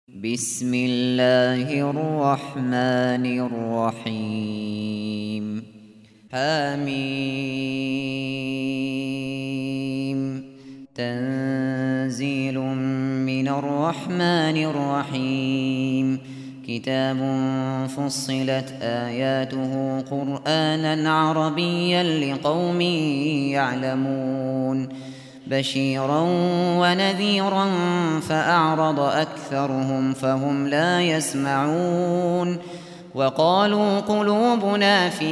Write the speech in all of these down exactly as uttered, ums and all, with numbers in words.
بسم الله الرحمن الرحيم حميم تنزيل من الرحمن الرحيم كتاب فصلت آياته قرآنا عربيا لقوم يعلمون بشيرا ونذيرا فأعرض أكثرهم فهم لا يسمعون وقالوا قلوبنا في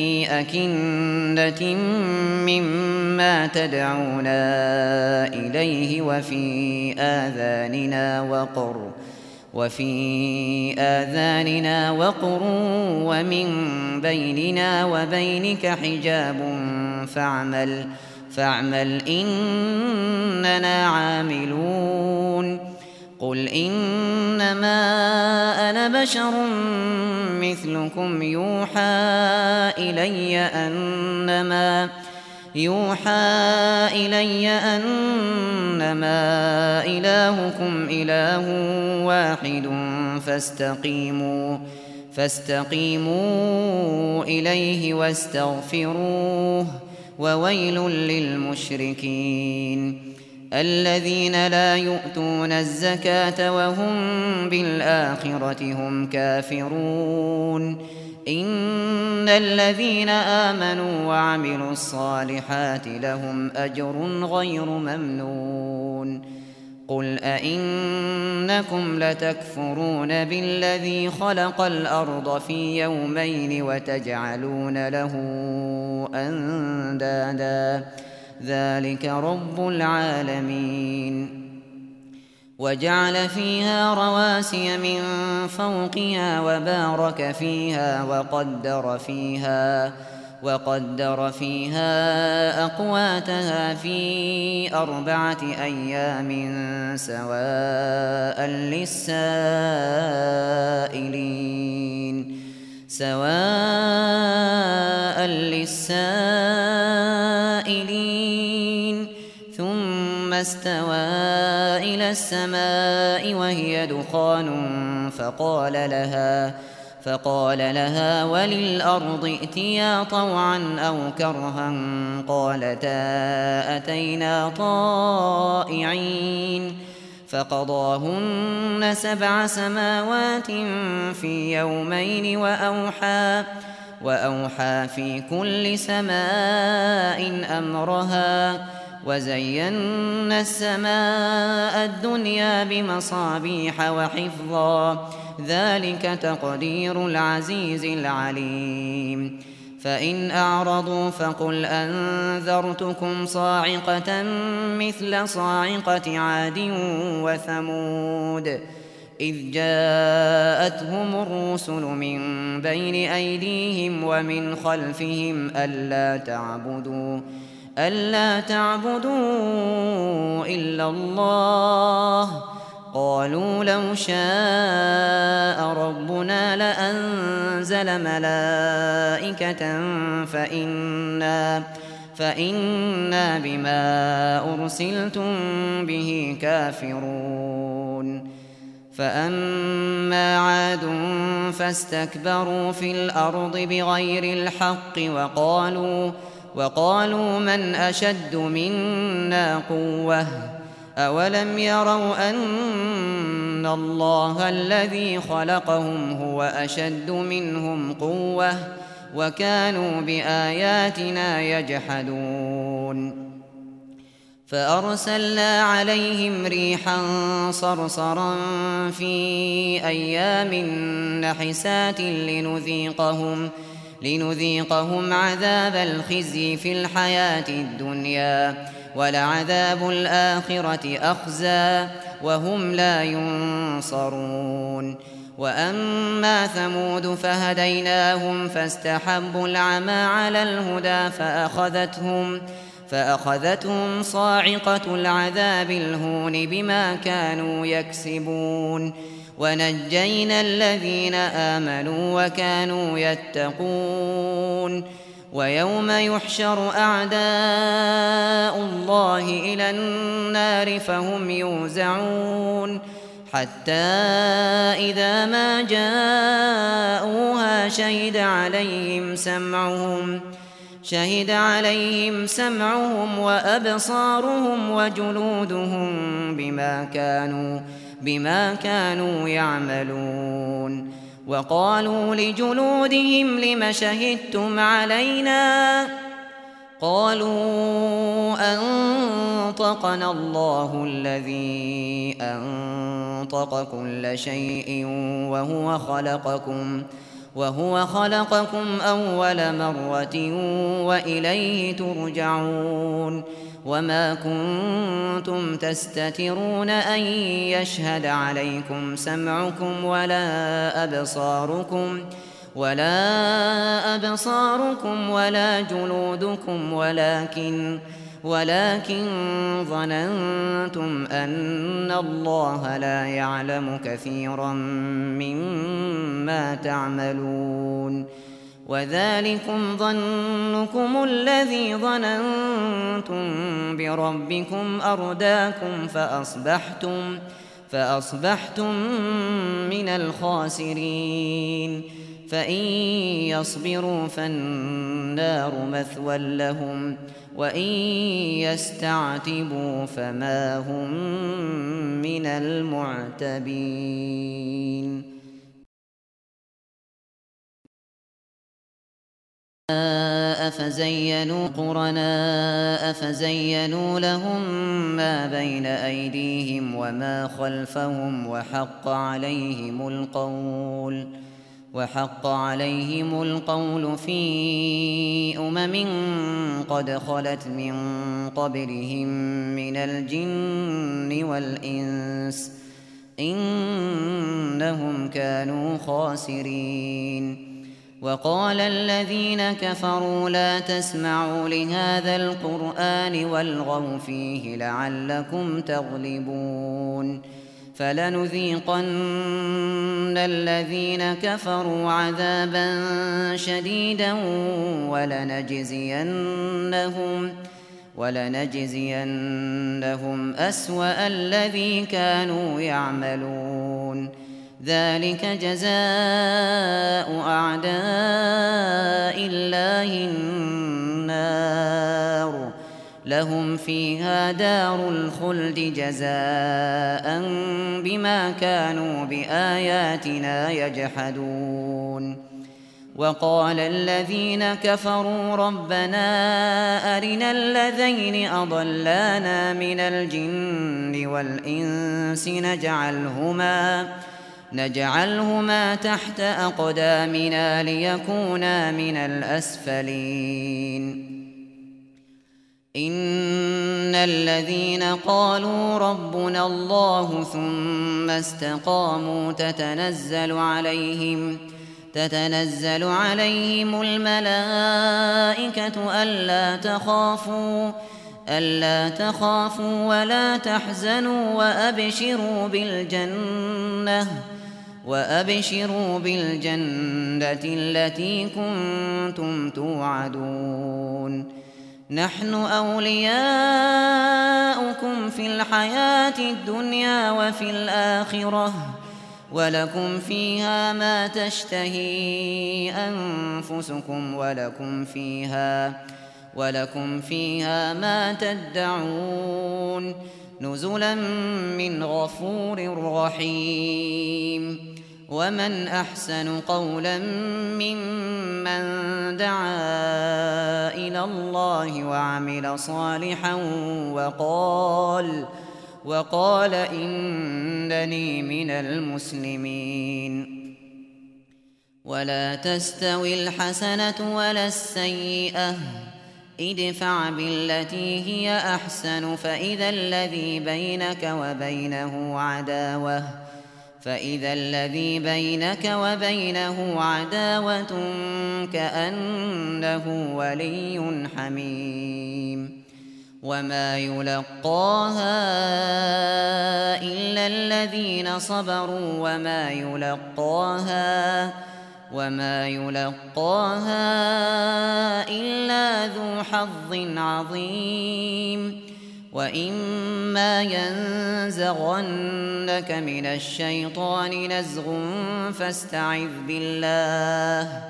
أكنة مما تدعونا إليه وفي آذاننا وقر وفي آذاننا وقر ومن بيننا وبينك حجاب فاعمل فاعمل إننا عاملون قل إنما أنا بشر مثلكم يوحى إلي أنما يوحى إلي أنما إلهكم إله واحد فاستقيموا فاستقيموا إليه واستغفروه وويل للمشركين الذين لا يؤتون الزكاة وهم بالآخرة هم كافرون إن الذين آمنوا وعملوا الصالحات لهم أجر غير ممنون قل أئنكم لتكفرون بالذي خلق الأرض في يومين وتجعلون له أندادا ذلك رب العالمين وجعل فيها رواسي من فوقها وبارك فيها وقدر فيها وقدر فيها أقواتها في أربعة أيام سواء للسائلين سواء للسائلين ثم استوى إلى السماء وهي دخان فقال لها فقال لها وللأرض ائتيا طوعا أو كرها قالتا أتينا طائعين فقضاهن سبع سماوات في يومين وأوحى وأوحى في كل سماء أمرها وزينا السماء الدنيا بمصابيح وحفظا ذلك تقدير العزيز العليم فإن أعرضوا فقل أنذرتكم صاعقة مثل صاعقة عاد وثمود إذ جاءتهم الرسل من بين أيديهم ومن خلفهم ألا تعبدوا ألا تعبدوا إلا الله قالوا لو شاء ربنا لأنزل ملائكة فإنا فإنا بما أرسلتم به كافرون فأما عاد فاستكبروا في الأرض بغير الحق وقالوا وقالوا من أشد منا قوة أولم يروا أن الله الذي خلقهم هو أشد منهم قوة وكانوا بآياتنا يجحدون فأرسلنا عليهم ريحا صرصرا في أيام نحسات لنذيقهم لنذيقهم عذاب الخزي في الحياة الدنيا ولعذاب الآخرة أخزى وهم لا ينصرون وأما ثمود فهديناهم فاستحبوا العمى على الهدى فأخذتهم فأخذتهم صاعقة العذاب الهون بما كانوا يكسبون ونجينا الذين آمنوا وكانوا يتقون ويوم يحشر أعداء الله إلى النار فهم يوزعون حتى إذا ما جاءوها شهد عليهم سمعهم شهد عليهم سمعهم وأبصارهم وجلودهم بما كانوا بما كانوا يعملون. وقالوا لجلودهم لم شهدتم علينا قالوا أنطقنا الله الذي أنطق كل شيء وهو خلقكم وهو خلقكم أول مرة وإليه ترجعون. وما كنتم تستترون أن يشهد عليكم سمعكم ولا أبصاركم ولا أبصاركم ولا جلودكم ولكن ولكن ظننتم أن الله لا يعلم كثيرا مما تعملون. وذلكم ظنكم الذي ظننتم بربكم أرداكم فأصبحتم فأصبحتم من الخاسرين. فإن يصبروا فالنار مثوى لهم وإن يستعتبوا فما هم من المعتبين. أفزينوا قرناء فزينوا لهم ما بين أيديهم وما خلفهم وحق عليهم القول وحق عليهم القول في أمم قد خلت من قبلهم من الجن والإنس إنهم كانوا خاسرين. وقال الذين كفروا لا تسمعوا لهذا القرآن والغوا فيه لعلكم تغلبون. فلنذيقن الذين كفروا عذابا شديدا ولنجزينهم ولنجزينهم أسوأ الذي كانوا يعملون. ذلك جزاء أعداء الله النار لهم فيها دار الخلد جزاء بما كانوا بآياتنا يجحدون. وقال الذين كفروا ربنا أرنا الذين أضلانا من الجن والإنس نجعلهما نجعلهما تحت أقدامنا ليكونا من الأسفلين. إن الذين قالوا ربنا الله ثم استقاموا تتنزل عليهم تتنزل عليهم الملائكة ألا تخافوا ألا تخافوا ولا تحزنوا وأبشروا بالجنة وأبشروا بالجنة التي كنتم توعدون. نحن أولياؤكم في الحياة الدنيا وفي الآخرة ولكم فيها ما تشتهي أنفسكم ولكم فيها ولكم فيها ما تدعون نزلا من غفور رحيم. ومن أحسن قولا ممن دعا إلى الله وعمل صالحا وقال وقال إنني من المسلمين. ولا تستوي الحسنة ولا السيئة ادفع بالتي هي أحسن فإذا الذي بينك وبينه عداوة فإذا الذي بينك وبينه عداوة كأنه ولي حميم. وما يلقاها إلا الذين صبروا وما يلقاها وما يلقاها إلا ذو حظ عظيم. وإما ينزغنك من الشيطان نزغ فاستعذ بالله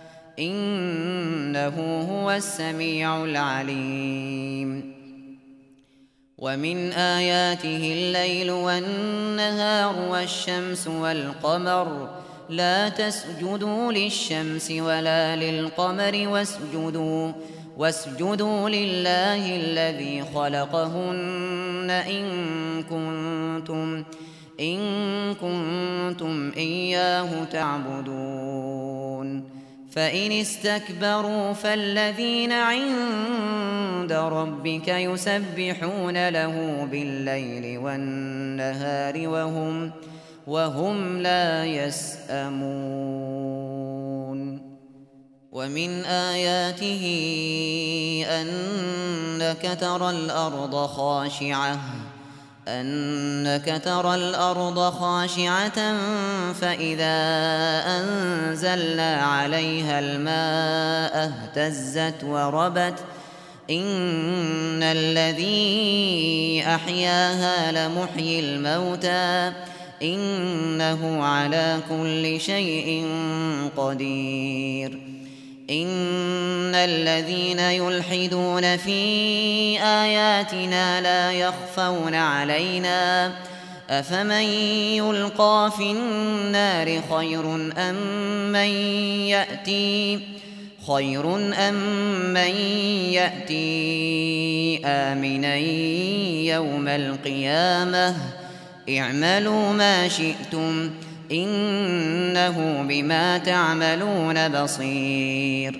إنه هو السميع العليم ومن آياته الليل والنهار والشمس والقمر لا تسجدوا للشمس ولا للقمر واسجدوا واسجدوا لله الذي خلقهن إن كنتم إن كنتم إياه تعبدون فإن استكبروا فالذين عند ربك يسبحون له بالليل والنهار وهم وهم لا يسأمون ومن آياته أنك ترى الأرض خاشعة أنك ترى الأرض خاشعة فإذا أنزلنا عليها الماء اهتزت وربت إن الذي أحياها لمحيي الموتى إنه على كل شيء قدير إن الذين يلحدون في آياتنا لا يخفون علينا أفمن يلقى في النار خير أم من يأتي خير أم من يأتي آمنا يوم القيامة اعملوا ما شئتم إنه بما تعملون بصير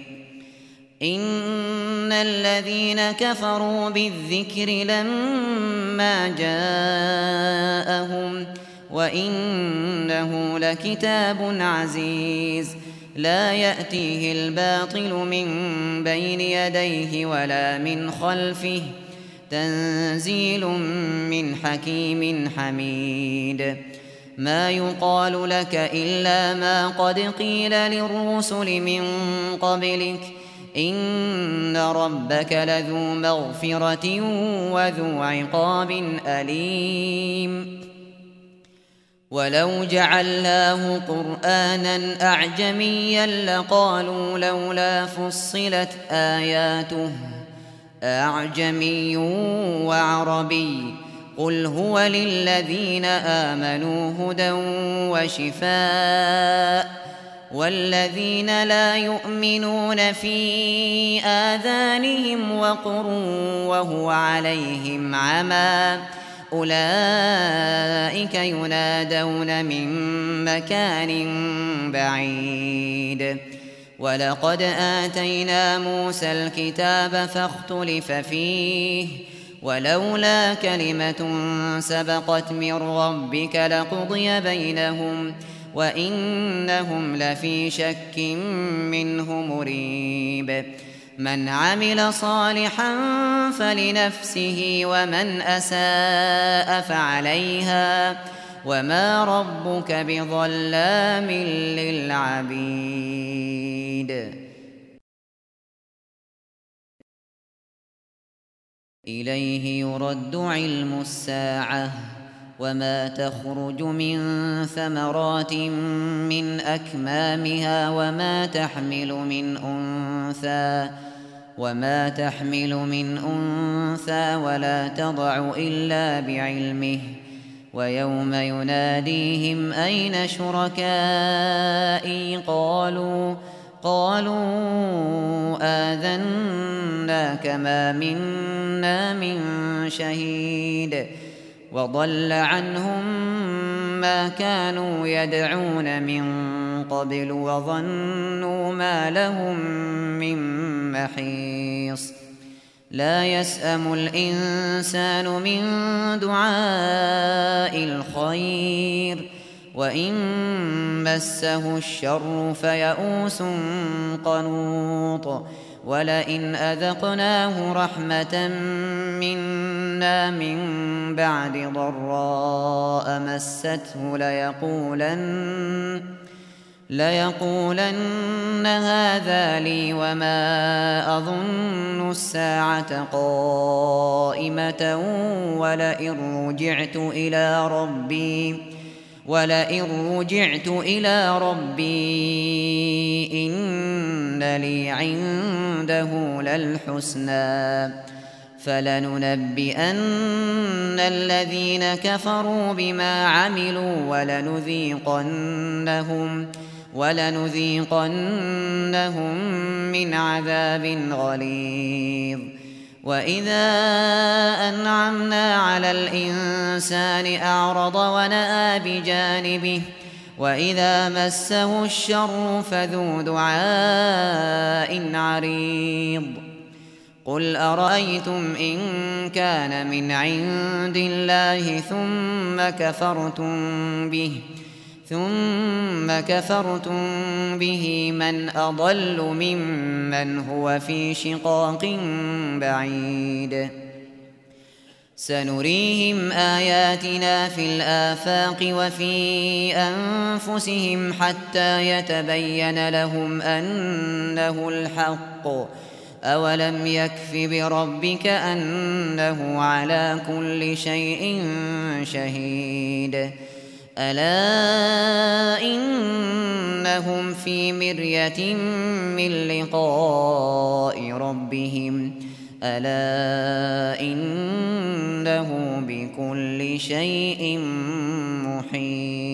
إن الذين كفروا بالذكر لما جاءهم وإنه لكتاب عزيز لا يأتيه الباطل من بين يديه ولا من خلفه تنزيل من حكيم حميد ما يقال لك إلا ما قد قيل للرسل من قبلك إن ربك لذو مغفرة وذو عقاب أليم ولو جعلناه قرآنا أعجميا لقالوا لولا فصلت آياته أعجمي وعربي قل هو للذين آمنوا هدى وشفاء والذين لا يؤمنون في آذانهم وقر وهو عليهم عمى أولئك ينادون من مكان بعيد ولقد آتينا موسى الكتاب فاختلف فيه ولولا كلمة سبقت من ربك لقضي بينهم وإنهم لفي شك منه مريب من عمل صالحا فلنفسه ومن أساء فعليها وما ربك بظلام للعبيد إليه يرد علم الساعة وما تخرج من ثمرات من أكمامها وما تحمل من أنثى وما تحمل من أنثى ولا تضع إلا بعلمه ويوم يناديهم أين شركائي قالوا قالوا آذناك ما منا من شهيد وضل عنهم ما كانوا يدعون من قبل وظنوا ما لهم من محيص لا يسأم الإنسان من دعاء الخير وإن مسه الشر فيئوس قنوط ولئن أذقناه رحمة منا من بعد ضراء مسته ليقولن ليقولن هذا لي وما أظن الساعة قائمة ولئن رجعت إلى ربي ولئن رجعت إلى ربي إن لي عنده للحسنى فلننبئن الذين كفروا بما عملوا ولنذيقنهم ولنذيقنهم من عذاب غليظ. وإذا أنعمنا على الإنسان أعرض ونأى بجانبه وإذا مسه الشر فذو دعاء عريض. قل أرأيتم إن كان من عند الله ثم كفرتم به ثم كفرتم به من أضل ممن هو في شقاق بعيد. سنريهم آياتنا في الآفاق وفي أنفسهم حتى يتبين لهم أنه الحق. أولم يكف بربك أنه على كل شيء شهيد. ألا إنهم في مرية من لقاء ربهم ألا إنه بكل شيء محيط.